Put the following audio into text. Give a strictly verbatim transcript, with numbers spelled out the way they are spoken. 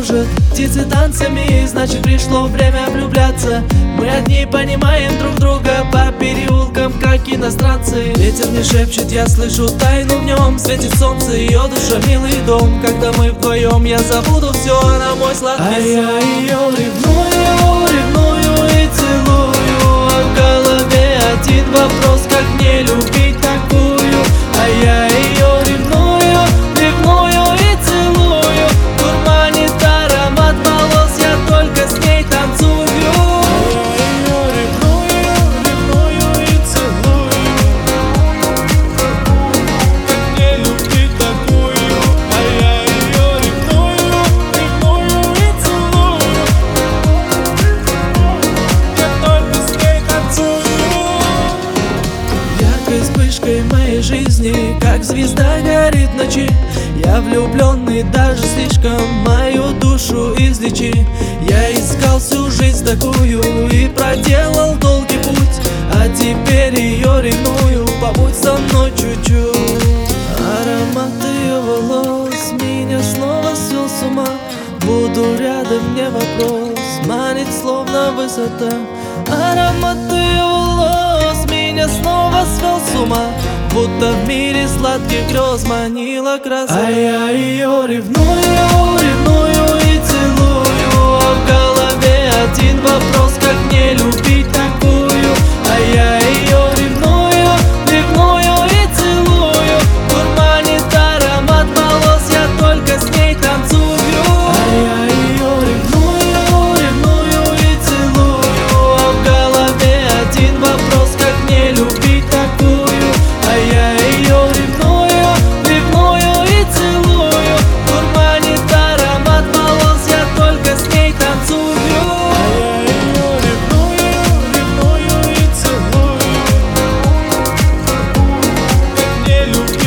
кружат птицы танцами, значит пришло время влюбляться. Мы одни понимаем друг друга по переулкам, как иностранцы. Ветер мне шепчет, я слышу тайну в нем. Светит солнце, ее душа, милый дом. Когда мы вдвоем, я забуду все, она мой сладкий сон. А я ее ревную, ревную и целую, а в голове один вопрос: как мне любить такую? А я ее ревную, ревную и целую, дурманит аромат волос, я только с ней танцую. Вспышкой моей жизни, как звезда горит в ночи. Я влюбленный даже слишком, мою душу излечи. Я искал всю жизнь такую и проделал долгий путь, а теперь ее ревную, побудь со мной чуть-чуть. Аромат ее волос меня снова свел с ума. Буду рядом, не вопрос, манит словно высота. Аромат ее волос меня снова свел с ума, будто в мире сладких грез манила красота. А я ее ревную, ревную и целую, а в голове один вопрос: как мне любить такую? А я ее ревную, ревную и целую, дурманит аромат волос, я только с ней танцую. А я ее ревную, ревную и целую, а в голове один вопрос: как мне любить такую? А я ее ревную, ревную и целую, дурманит аромат волос, я только с ней танцую. А я ее ревную, ревную и целую, как мне любить